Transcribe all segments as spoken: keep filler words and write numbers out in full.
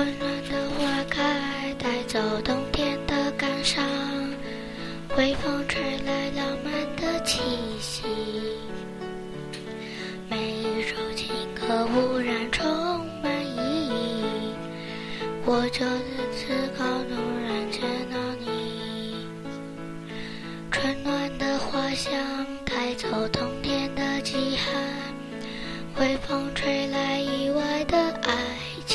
温暖的花开，带走冬天的感伤，微风吹来浪漫的气息。每一首情歌忽然充满意义，我就在此刻突然见到你。春暖的花香带走冬天的饥寒，微风吹来意外的爱情。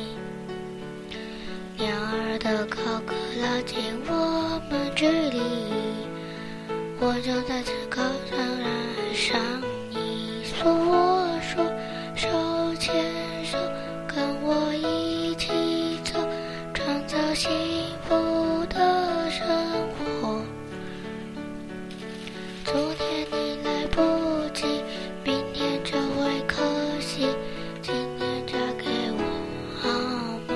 鸟儿的高歌拉近我们距离，我就在此刻突然爱上你。说我说手牵手，跟我一起走，创造幸福的生活。昨天你来不及，明天就会可惜，今天嫁给我好吗？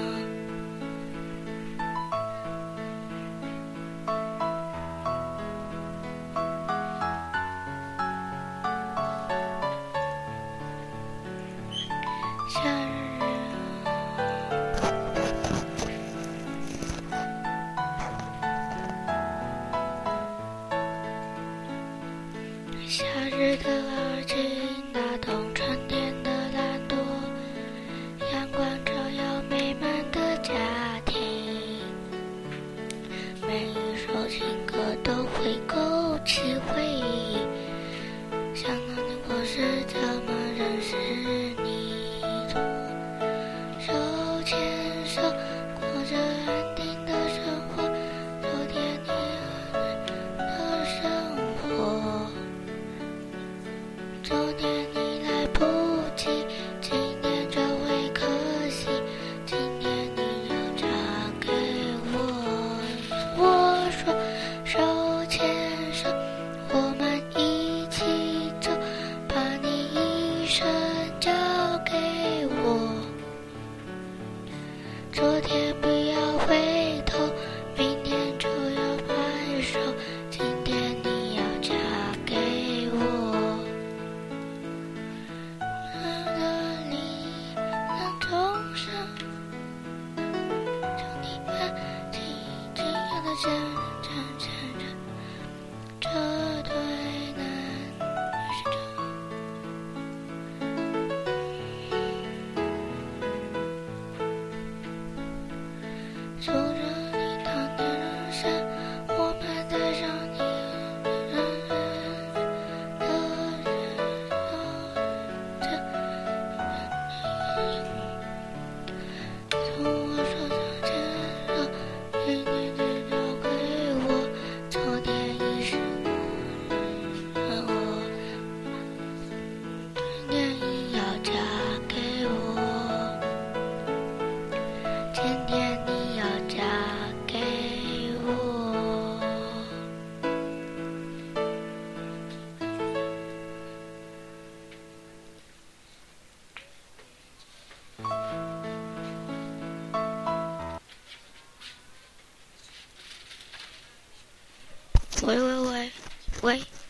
夏日夏日的耳机打动春天的蓝朵，阳光照耀美满的家庭。每一首情歌都会勾起回忆，想当年我是怎么认识你。手牵手过着安定的生活，昨天你和我的生活。昨天你来不及，今天就会可惜，今天你要嫁给我。我说手牵手，我们一起走，把你一生交给我。昨天不要回头，明天就要拍手，今天你要嫁给我。的你能重生，就你们紧紧要的牵着牵着，这对男女是这。说着你当年人生，我们带上你人生的人生。从我手上牵手，今天只交给我，昨天已是我，今天已要嫁给我，今天你要嫁给我。喂喂喂喂。